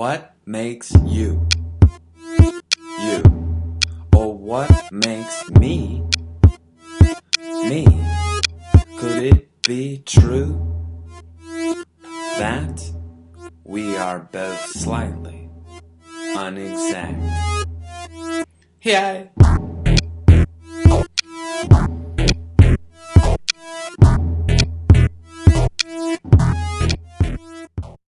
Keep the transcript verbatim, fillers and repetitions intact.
What makes you, you? Or what makes me, me? Could it be true that we are both slightly unexact? Yeah.